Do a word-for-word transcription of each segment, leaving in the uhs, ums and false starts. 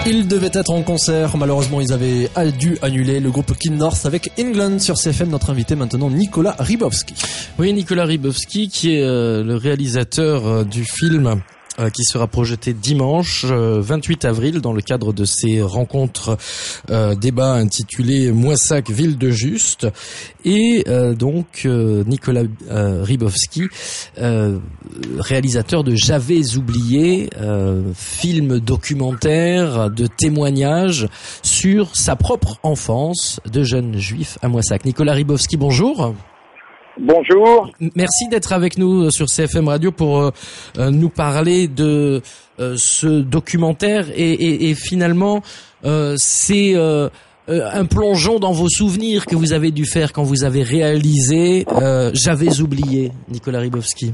Ils devaient être en concert, malheureusement ils avaient dû annuler le groupe Kid North avec England sur C F M. Notre invité maintenant, Nicolas Rybowski. Oui, Nicolas Rybowski qui est euh, le réalisateur euh, du film euh, qui sera projeté dimanche euh, vingt-huit avril dans le cadre de ces rencontres euh, débats intitulés Moissac, ville de Juste. Et euh, donc euh, Nicolas euh, Rybowski, euh, réalisateur de J'avais oublié, euh, film documentaire de témoignages sur sa propre enfance de jeune juif à Moissac. Nicolas Rybowski, bonjour. Bonjour. Merci d'être avec nous sur C F M Radio pour euh, nous parler de euh, ce documentaire et, et, et finalement euh, c'est euh, un plongeon dans vos souvenirs que vous avez dû faire quand vous avez réalisé euh, J'avais oublié, Nicolas Rybowski.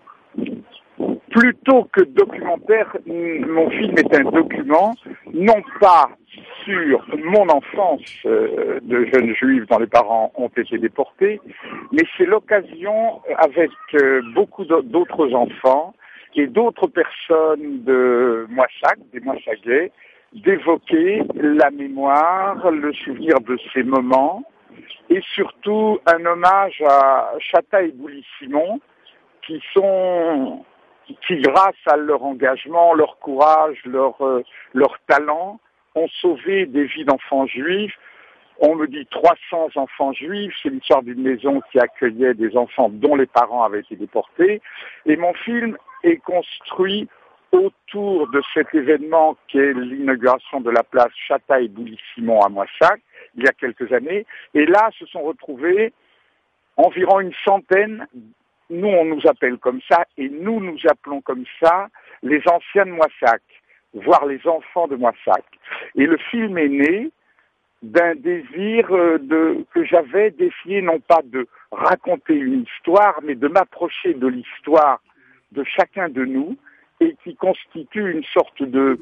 Plutôt que documentaire, mon film est un document, non pas sur mon enfance euh, de jeune juif dont les parents ont été déportés, mais c'est l'occasion, avec euh, beaucoup d'autres enfants et d'autres personnes de Moissac, des Moissagais, d'évoquer la mémoire, le souvenir de ces moments, et surtout un hommage à Chata et Bouli-Simon, qui sont, qui grâce à leur engagement, leur courage, leur, euh, leur talent, ont sauvé des vies d'enfants juifs. On me dit trois cents enfants juifs, c'est l'histoire d'une maison qui accueillait des enfants dont les parents avaient été déportés. Et mon film est construit autour de cet événement qui est l'inauguration de la place Chata et Bouli-Simon à Moissac, il y a quelques années. Et là, se sont retrouvés environ une centaine, nous on nous appelle comme ça, et nous nous appelons comme ça les anciens de Moissac, voire les enfants de Moissac. Et le film est né d'un désir de, que j'avais d'essayer non pas de raconter une histoire, mais de m'approcher de l'histoire de chacun de nous, et qui constitue une sorte de,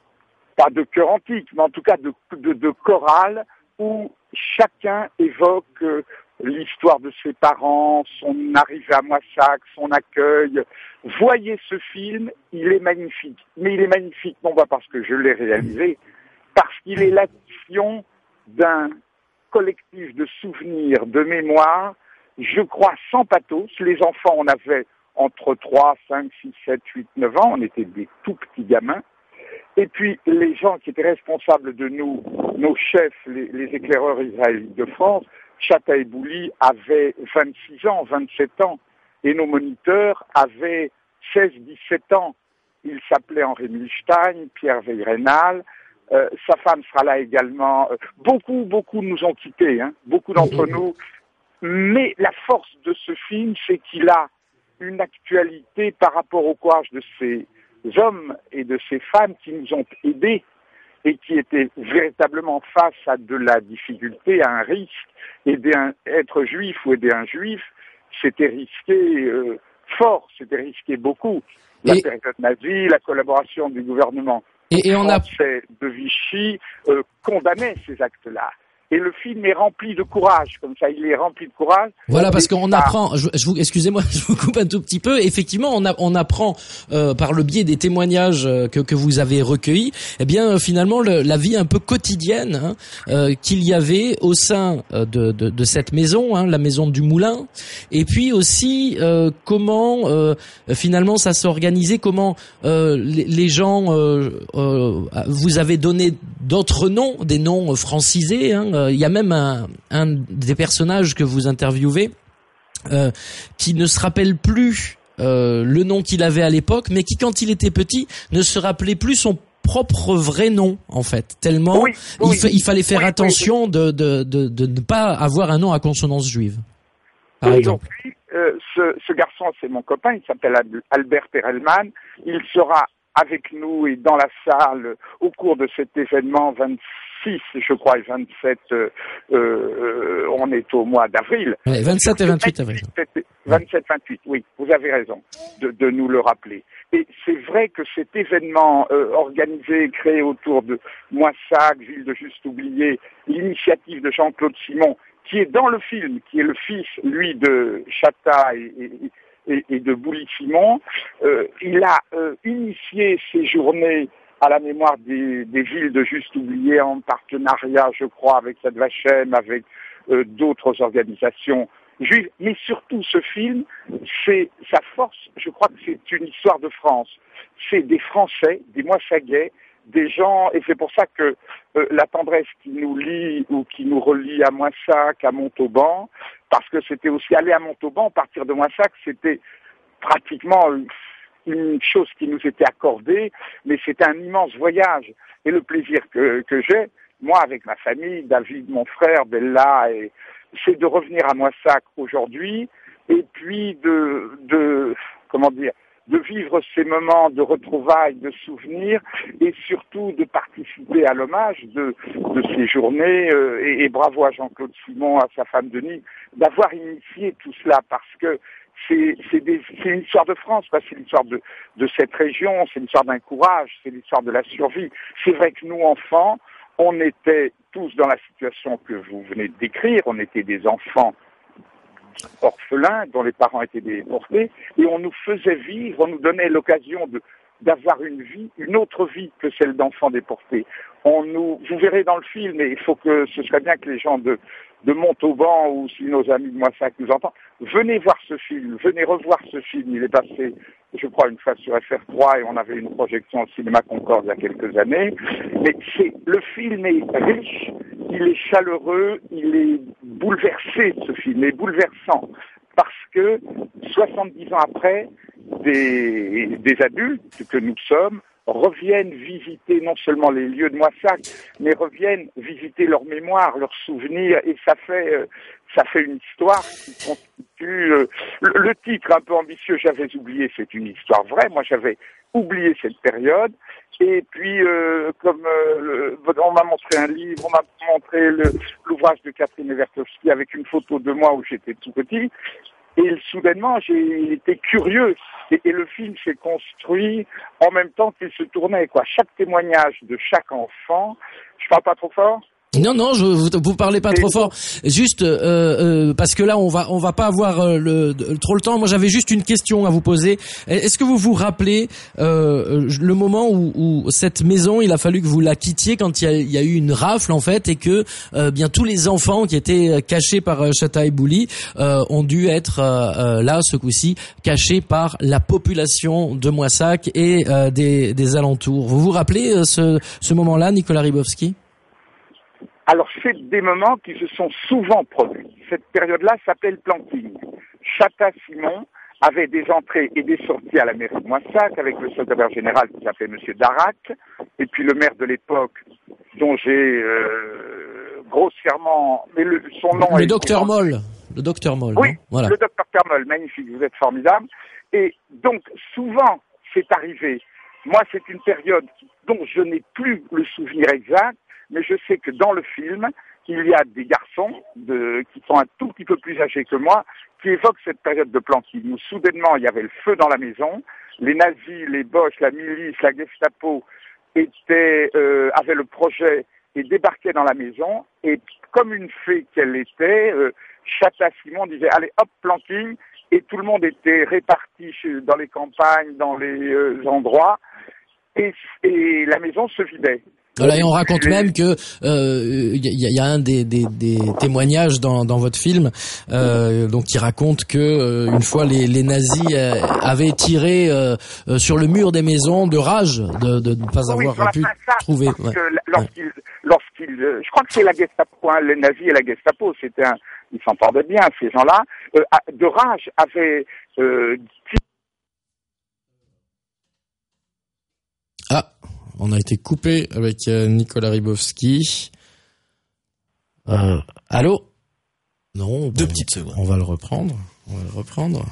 pas de chœur antique, mais en tout cas de, de, de chorale, où chacun évoque l'histoire de ses parents, son arrivée à Moissac, son accueil. Voyez ce film, il est magnifique. Mais il est magnifique non pas parce que je l'ai réalisé, parce qu'il est l'action d'un collectif de souvenirs, de mémoires, je crois sans pathos. Les enfants, on avait entre trois, cinq, six, sept, huit, neuf ans, on était des tout petits gamins. Et puis les gens qui étaient responsables de nous, nos chefs, les, les éclaireurs israélites de France, Chata et Bouli avaient vingt-six ans, vingt-sept ans, et nos moniteurs avaient seize, dix-sept ans. Il s'appelait Henri Milstein, Pierre Veyrenal, euh, sa femme sera là également. Beaucoup, beaucoup nous ont quittés, hein, beaucoup d'entre nous. Mais la force de ce film, c'est qu'il a une actualité par rapport au courage de ces hommes et de ces femmes qui nous ont aidés et qui étaient véritablement face à de la difficulté, à un risque. Aider un, être juif ou aider un juif, c'était risqué euh, fort, c'était risqué beaucoup. La et, période nazie, la collaboration du gouvernement et, et on français a... de Vichy euh, condamnait ces actes-là. Et le film est rempli de courage, comme ça, il est rempli de courage. Voilà, parce qu'on apprend, je, je vous, excusez-moi, je vous coupe un tout petit peu. Effectivement, on, a, on apprend euh, par le biais des témoignages que, que vous avez recueillis, eh bien, finalement, le, la vie un peu quotidienne hein, euh, qu'il y avait au sein de, de, de cette maison, hein, la maison du Moulin, et puis aussi euh, comment euh, finalement ça s'est organisé, comment euh, les, les gens, euh, euh, vous avez donné d'autres noms, des noms francisés. Hein, il y a même un, un des personnages que vous interviewez euh, qui ne se rappelle plus euh, le nom qu'il avait à l'époque, mais qui, quand il était petit, ne se rappelait plus son propre vrai nom, en fait. Tellement oui, il, oui, fa- il fallait faire oui, attention oui. De, de, de, de ne pas avoir un nom à consonance juive, par exemple. Aujourd'hui, euh, ce, ce garçon, c'est mon copain, il s'appelle Albert Perelman. Il sera avec nous et dans la salle au cours de cet événement vingt-six, je crois, et vingt-sept, euh, euh, on est au mois d'avril. Ouais, vingt-sept et vingt-huit avril. vingt-sept vingt-huit, oui, vous avez raison de, de nous le rappeler. Et c'est vrai que cet événement euh, organisé, créé autour de Moissac, ville de Juste oublié, l'initiative de Jean-Claude Simon, qui est dans le film, qui est le fils, lui, de Chata et, et Et, et de Bouli-Simon, euh, il a euh, initié ces journées à la mémoire des, des villes de Juste Oublié en partenariat, je crois, avec Yad Vashem, avec euh, d'autres organisations juives. Mais surtout, ce film, c'est sa force, je crois que c'est une histoire de France. C'est des Français, des Moissagais, des gens, et c'est pour ça que euh, la tendresse qui nous lie ou qui nous relie à Moissac, à Montauban, parce que c'était aussi aller à Montauban, partir de Moissac, c'était pratiquement une chose qui nous était accordée, mais c'était un immense voyage. Et le plaisir que, que j'ai, moi avec ma famille, David, mon frère, Bella, et, c'est de revenir à Moissac aujourd'hui, et puis de, de comment dire, de vivre ces moments de retrouvailles, de souvenirs, et surtout de participer à l'hommage de, de ces journées, euh, et, et bravo à Jean-Claude Simon, à sa femme Denis, d'avoir initié tout cela, parce que c'est, c'est, des, c'est une histoire de France, parce que c'est l'histoire de, de cette région, c'est l'histoire d'un courage, c'est l'histoire de la survie. C'est vrai que nous, enfants, on était tous dans la situation que vous venez de décrire, on était des enfants orphelins dont les parents étaient déportés, et on nous faisait vivre, on nous donnait l'occasion de d'avoir une vie, une autre vie que celle d'enfants déportés. On nous, vous verrez dans le film, et il faut que ce serait bien que les gens de de Montauban ou si nos amis de Moissac nous entendent, venez voir ce film, venez revoir ce film. Il est passé, je crois, une fois sur F R trois et on avait une projection au cinéma Concorde il y a quelques années. Mais c'est, le film est riche, il est chaleureux, il est bouleversé, ce film, il est bouleversant. Parce que soixante-dix ans après, des, des adultes que nous sommes reviennent visiter non seulement les lieux de Moissac, mais reviennent visiter leur mémoire, leurs souvenirs, et ça fait euh, ça fait une histoire qui constitue euh, le, le titre un peu ambitieux, j'avais oublié, c'est une histoire vraie. Moi, j'avais oublié cette période. Et puis, euh, comme euh, le, on m'a montré un livre, on m'a montré le, l'ouvrage de Catherine Evertovsky avec une photo de moi où j'étais tout petit. Et soudainement, j'ai été curieux. Et, et le film s'est construit en même temps qu'il se tournait, quoi. Chaque témoignage de chaque enfant. Je parle pas trop fort? Non, non, je vous, vous parlez pas trop fort. Juste euh, euh, parce que là, on va, on va pas avoir euh, le, le, trop le temps. Moi, j'avais juste une question à vous poser. Est-ce que vous vous rappelez euh, le moment où, où cette maison, il a fallu que vous la quittiez quand il y a, il y a eu une rafle en fait, et que euh, bien tous les enfants qui étaient cachés par euh, Chataï Bouli euh, ont dû être euh, là ce coup-ci cachés par la population de Moissac et euh, des, des alentours. Vous vous rappelez euh, ce, ce moment-là, Nicolas Rybowski? Alors, c'est des moments qui se sont souvent produits. Cette période-là s'appelait le planting. Chata Simon avait des entrées et des sorties à la mairie de Moissac avec le secrétaire général qui s'appelait Monsieur Darac, et puis le maire de l'époque, dont j'ai euh, grossièrement... mais le, son nom le est... docteur Moll. Le docteur Moll. Oui, non voilà. Le docteur Moll, magnifique, vous êtes formidable. Et donc, souvent, c'est arrivé. Moi, c'est une période dont je n'ai plus le souvenir exact, mais je sais que dans le film, il y a des garçons de, qui sont un tout petit peu plus âgés que moi, qui évoquent cette période de planting, où soudainement il y avait le feu dans la maison, les nazis, les Boches, la milice, la Gestapo étaient, euh, avaient le projet et débarquaient dans la maison, et comme une fée qu'elle était, euh, Chata Simon disait allez hop, planting, et tout le monde était réparti chez, dans les campagnes, dans les euh, endroits, et, et la maison se vidait. Voilà, et on raconte même que il euh, y, y a un des, des, des témoignages dans, dans votre film, euh, donc qui raconte que euh, une fois les, les nazis euh, avaient tiré euh, euh, sur le mur des maisons de rage de, de ne pas oui, avoir pu ça, trouver. Parce ouais. que lorsqu'ils, lorsqu'ils, je crois que c'est la Gestapo, hein, les nazis et la Gestapo, c'était un, ils s'entendaient bien ces gens-là, euh, de rage avaient euh, Ah. On a été coupé avec euh, Nicolas Rybowski. Euh, allô? Non. Deux bon, petites secondes. On va le reprendre. On va le reprendre.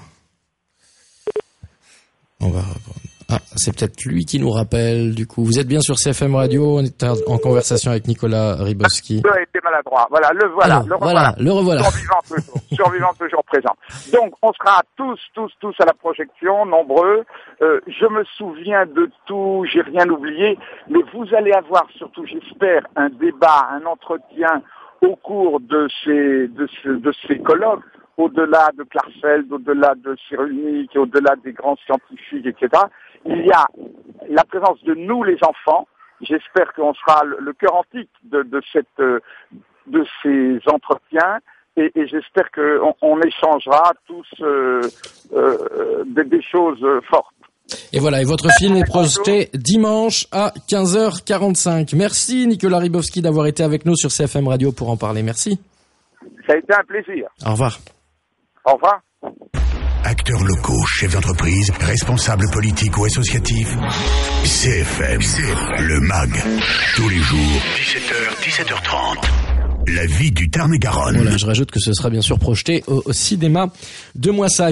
On va reprendre. Ah, c'est peut-être lui qui nous rappelle, du coup. Vous êtes bien sur C F M Radio, on est en conversation avec Nicolas Rybowski. Il a été maladroit. Voilà, le voilà. Alors, le voilà, revoilà. le revoilà. Survivant toujours, survivant toujours présent. Donc, on sera tous, tous, tous à la projection, nombreux. Euh, je me souviens de tout, j'ai rien oublié, mais vous allez avoir, surtout j'espère, un débat, un entretien au cours de ces, de ce, de ces colloques, au-delà de Klarsfeld, au-delà de Cyrulnik, au-delà des grands scientifiques, et cetera. il y a la présence de nous, les enfants. J'espère qu'on sera le, le cœur antique de, de cette, de ces entretiens, et, et j'espère qu'on on échangera tous euh, euh, des, des choses fortes. Et voilà, et votre film est projeté dimanche à quinze heures quarante-cinq. Merci Nicolas Rybowski d'avoir été avec nous sur C F M Radio pour en parler. Merci. Ça a été un plaisir. Au revoir. Au revoir. Acteurs locaux, chefs d'entreprise, responsables politiques ou associatifs. C F M, le M A G. Tous les jours, dix-sept heures, dix-sept heures trente. La vie du Tarn-et-Garonne. Voilà, je rajoute que ce sera bien sûr projeté au, au cinéma de Moissac.